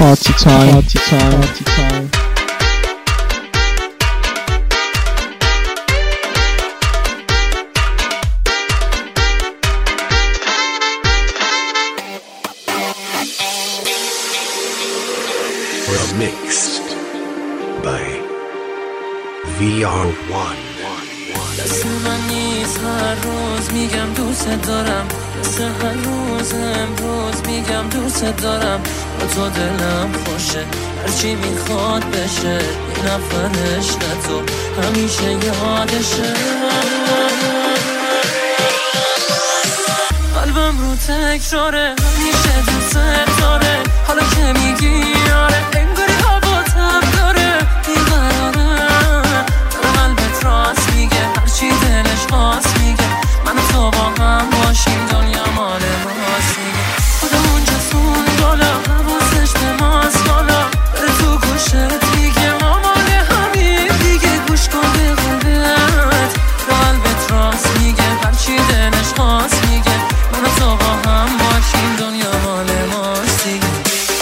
Party time, party time, party time. Mixed by VR1. دست من نیست هر روز میگم دوست دارم، مثل هر روز امروز میگم دوست دارم. با تو دلم خوشه هرچی میخواد بشه، این نفرش نه تو همیشه یادشه. قلبم رو تکراره همیشه دوست داره، حالا که میگی آره انگاری حواتم داره. این قراره قلبت راست میگه، هرچی دلش خواست میگه، من و تو با هم باشیم دنیا مال ماست میگه. خودمون جسون بالا حواسش به ماست بالا، بره تو گوشت میگه ما مال همین دیگه. گوش کن به قلبت، قلبت راست میگه، هرچی دلش خواست میگه، من و تو با هم باشیم دنیا مال ماست دیگه.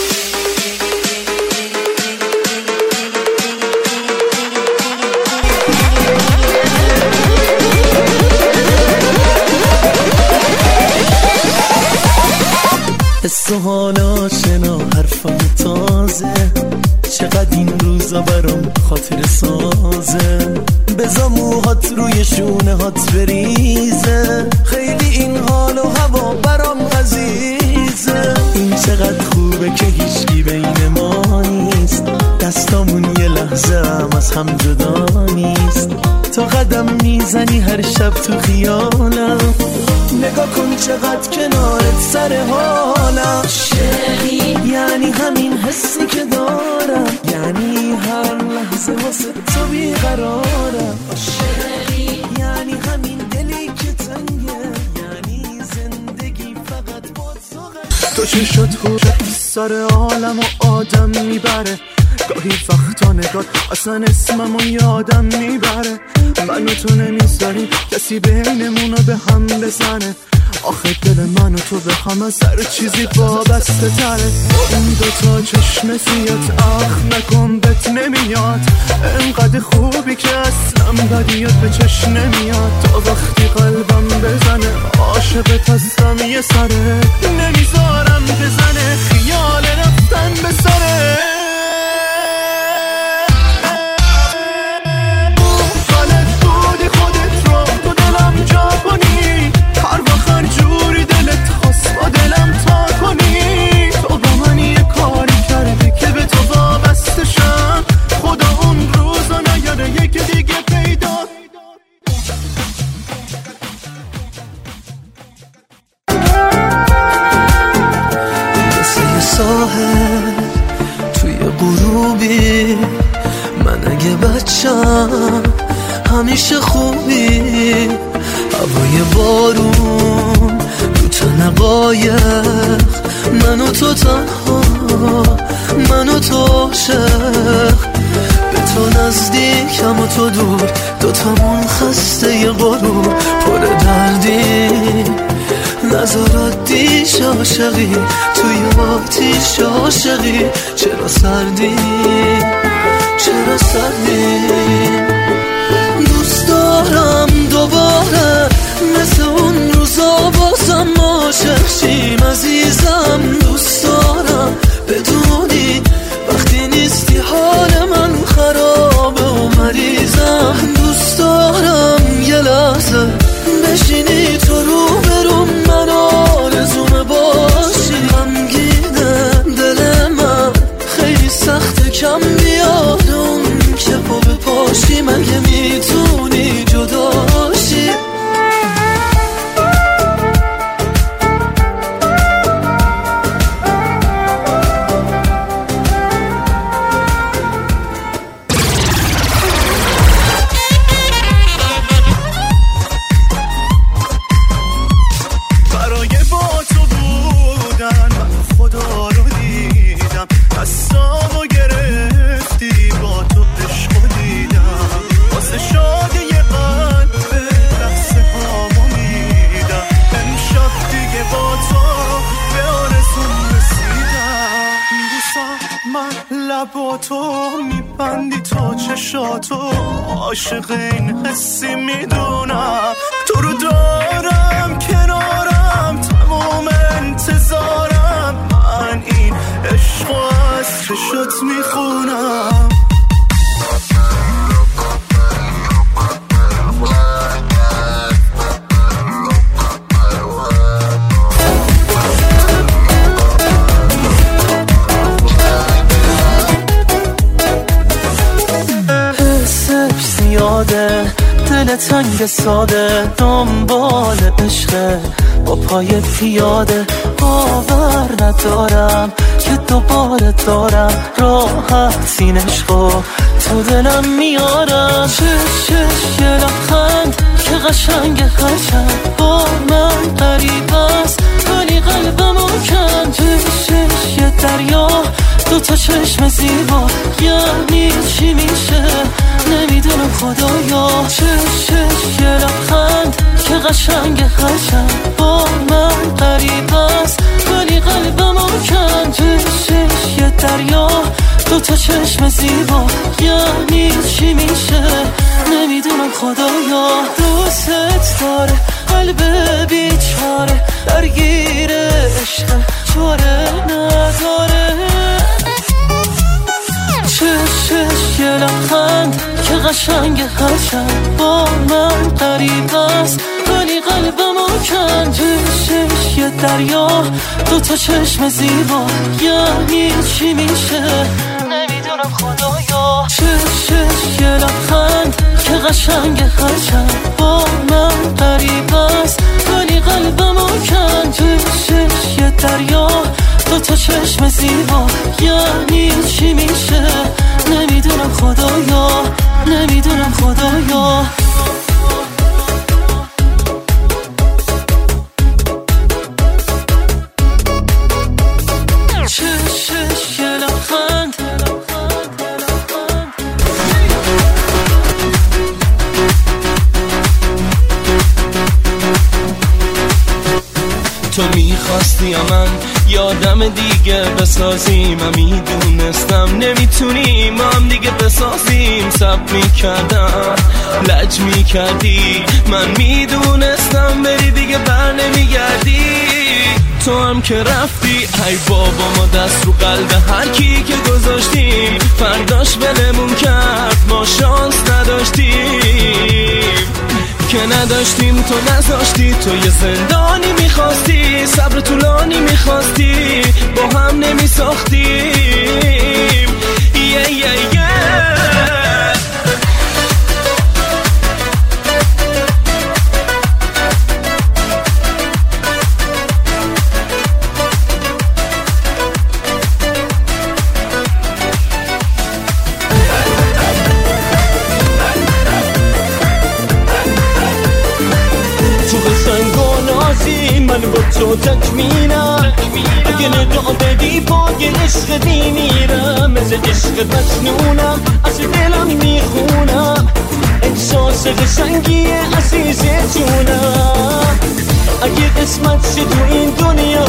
حس و حال آشنا حرفم تازه، چقدر این روزا برام خاطر سازه. بذار موهات روی شونه هات بریزه، خیلی این حال و هوا برام عزیزه. این چقدر خوبه که هیچکی بین ما نیست، دستامون یه لحظه هم از هم جدا نیست. تا قدم میزنی هر شب تو خیالم، نگاه کن چقدر کنارت سر حالم. یعنی همین حسی که دارم، یعنی هر لحظه واسه تو بیقرارم. یعنی همین دلی که تنگه، یعنی زندگی فقط با تو چی شد خوشت سر عالم و آدم میبره. گاهی وقتا نگات اصلا اسممو یادم میبره. من و تو نمیذاری کسی بینمونو به هم بزنه. آخه دل من و تو به هم از هر چیزی وابسته تره. اون دوتا چشم سیات اخ نکن بهت نمیاد، انقدر خوبی که اصلا بدیات به چشم نمیاد. تا وقتی قلبم بزنه عاشقت هستم یه سره، نمیذارم بزنه خیال رفتن به سره. جوری دلت خواست با دلم تا کنی، تو با من یه کاری کردی که به تو وابسته شم. خدا اون روزا نیاره یکی دیگه پیدا. مثل یه ساحل توی غروبی، من اگه بچم همیشه خوبی. هوای بارون رو تن قایق، من و تو تنها، من و تو عاشق. به تو نزدیکم و تو دور، دوتامون خسته ی غرور. پر دردی نظرات دیش عاشقی، توی آتیش عاشقی. چرا سردی چرا سردی؟ دوست دارم دوباره مثل اون روزا بازم عاشق شیم عزیزم. دوست دارم بدونی وقتی نیستی حال من خرابه و مریضم. دوست دارم یه لحظه بشینی تو رو بروم، من آرزوم باشی. غمگینه دل من خیلی سخته کم بیاد اون که پا به پاشی. مگه میتونی جداشی؟ من لباتو میبندی تا چشاتو عاشق این حسی میدونم تو رو دارم کنارم تمام انتظارم من این عشقو از چشات میخونم دل تنگ ساده دنبال عشقه با پای پیاده باور ندارم که دوباره دارم راحت این عشقو تو دلم میارم چش یه لبخند که قشنگ هرچند با من قریب است ولی قلبمو کن چش یه دریا دوتا چشم زیبا یعنی چی میشه نمیدونم خدایا چش یه لبخند که قشنگ هرچند با من قریب است ولی قلبمو کن چش یه دریا دوتا چشم زیبا یعنی چی میشه نمیدونم خدایا دوست داره قلب بیچاره درگیر عشق چاره نداره چش یه لبخند که قشنگ هرچند با من قریب است ولی قلبمو کن چش یه دریا دوتا چشم زیبا یعنی چی میشه نمیدونم خدایا چش یه لبخند که قشنگ هرچند با من قریب است ولی قلبمو کن چش یه دریا دوتا چشم زیبا یعنی چی میشه نمیدونم خدایا نمیدونم خدایا چش یه لبخند تو میخواستی یا من یادم دیگه بسازیم من میدونستم نمیتونیم ما هم دیگه بسازیم سب میکردم لج میکردی من میدونستم بری دیگه بر نمیگردی تو هم که رفتی ای بابا ما دست رو قلب هر کی که گذاشتیم فرداش بلمون کرد ما شانس نداشتیم که نداشتیم تو نذاشتی تو یه زندانی میخواستی صبر طولانی میخواستی با هم نمیساختیم من با تو تکمینم اگه ندا بدی پای عشق میمیرم مثل عشق مجنونم از دلم میخونم احساس قشنگی عزیز جونم اگه قسمت شد تو این دنیا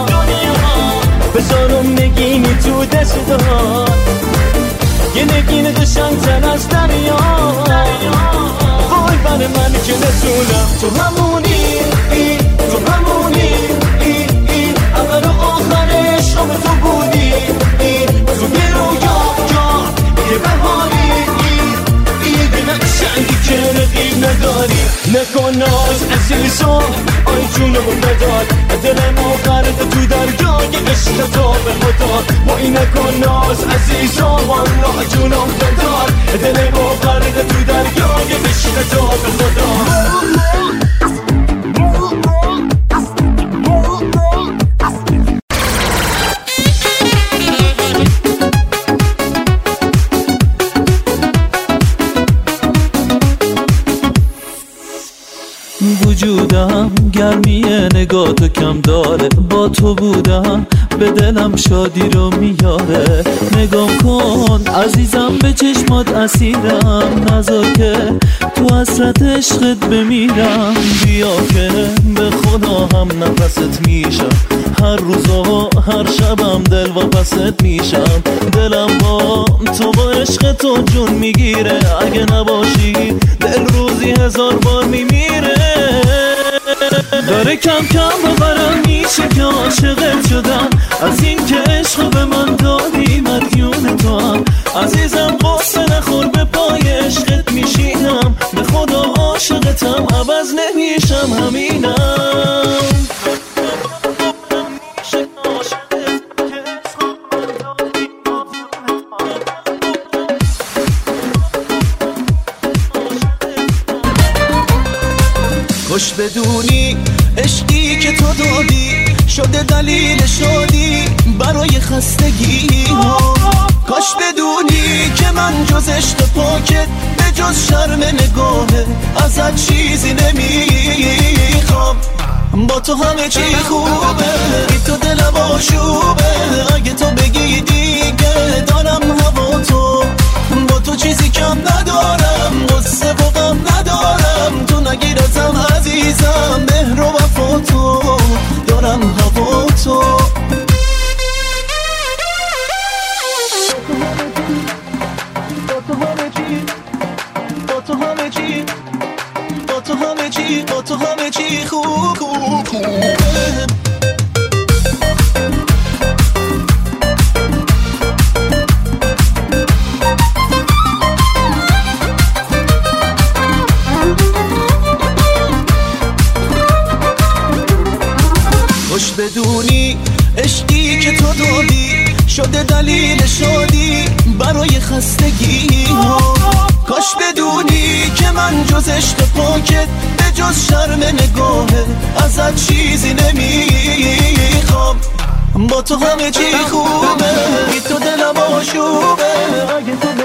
بذارم نگینی تو دستان یه نگین قشنگ‌تر از دریا وای بر من که نتونم تو همونی تو همونی اول و آخرش آب تو بودی تو یه رویا یه بهاری یه قشنگی که رقیب نداری نکن ناز عزیزم آی جونمو ندار دلمو غرق تو دریای عشق تو به خدا وای نکن ناز عزیزم والله جونم ندار دلمو غرق تو دریای عشق تو به خدا وجودم گرمی نگاتو کم داره با تو بودم به دلم شادی رو میاره نگام کن عزیزم به چشمات اسیرم نذار که تو حسرت عشقت بمیرم، بیا که به خدا هم نفست میشم. هر روز و هر شبم دل واپست میشم. دلم با تو با عشق تو جون میگیره، اگه نباشی دل روزی 1000 بار میمیره. داره کم کم باورم میشه که عاشقت شدم، از این که عشق به من دادی مدیون تو هم. عزیزم قصه نخور به پای عشقت میشینم، به خدا عاشقتم عوض نمیشم همینم. خوش بدونی عشقی که تو دادی شده دلیل شادی برای خستگی ها. کاش بدونی که من جز عشق پاکت به جز شرم نگاهه ازت چیزی نمیخوام. با تو همه چی خوبه، بی تو دلم آشوبه. اگه تو بگی دیگه دارم هوا تو، با تو چیزی کم ندارم، قصه و غم ندارم. تو نگیر ازم عزیزم، مهر و وفا تو، دارم هوا تو. با تو همه چی خوبه. خوش بدونی عشقی که تو دادی شده دلیل شادی برای خستگی ها. کاش بدونی که من جز عشق پاکت به جز شرم نگاهه ازت چیزی نمیخوام. با تو همه چی خوبه، بی تو دلم آشوبه. اگه تو